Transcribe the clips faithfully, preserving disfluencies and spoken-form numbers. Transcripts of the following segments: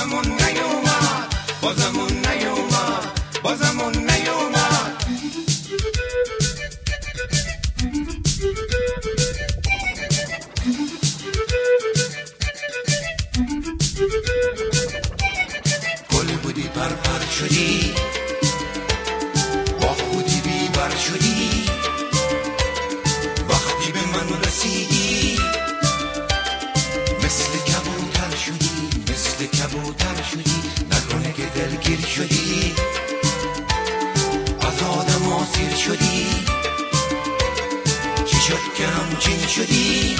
بازمون نیومد، بازمون نیومد، بازمون نیومد. گل بودی پر پر شدی، باغ بودی بی بر شدی، وقتی به من رسیدی مثل کبوتر شدی، مثل کبوتر شدی. نکنه که دلگیر شدی، از آدم آسیر شدی، چی شد که همچین شدی؟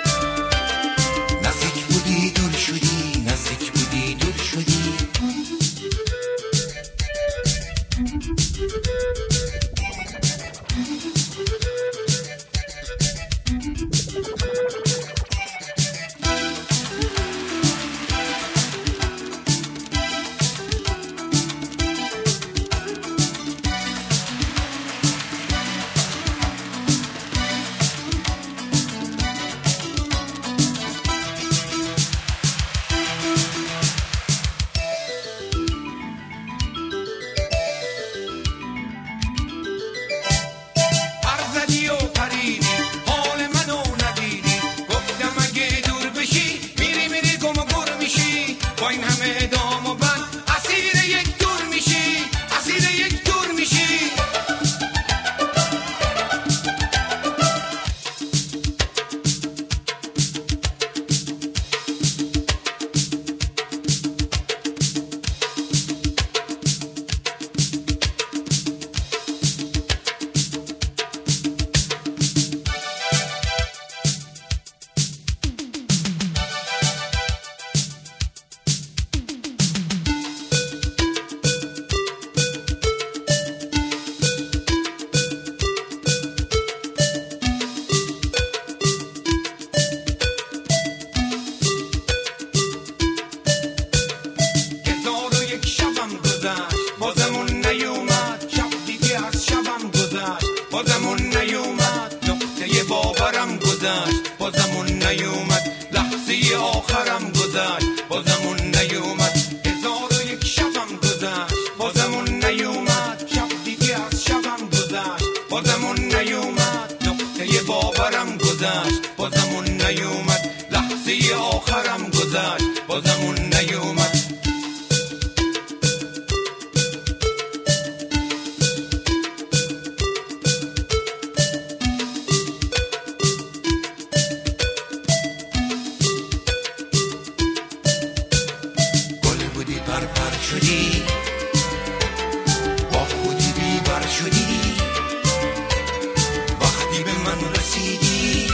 نزدیک بودی دور شدی، نزدیک بودی دور شدی. بازمون نیومد، نقطه باورم گذشت، بازمون نیومد، لحظه آخرم گذشت، بازمون نیومد. هزار و یک شبم گذشت، بازمون نیومد، شب دیگه از شبم گذشت، بازمون نیومد، نقطه باورم گذشت، بازمون نیومد، لحظه آخرم گذشت، بازمون نیومد. پر پر شدی، باغ بودی بی بر شدی، وقتی به من رسیدی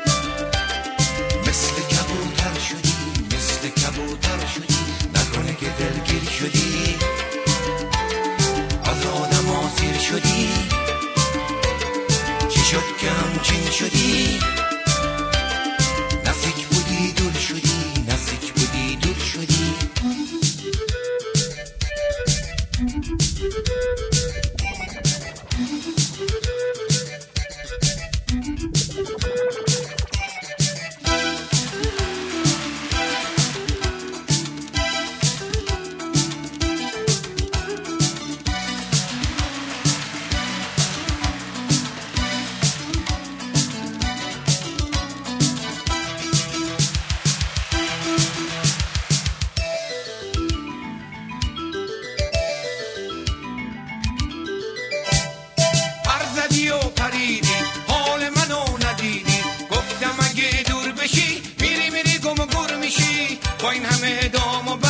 مثل کبوتر شدی، مثل کبوتر شدی. نکنه که دلگیر شدی، از آدم آسیر شدی، چی شد که همچین شدی؟ نزدیک بودی دور شدی، نزدیک بودی دور شدی. حال منو ندیدی، گفتم اگه دور بشی میری میری گم و گر میشی، با این همه دام و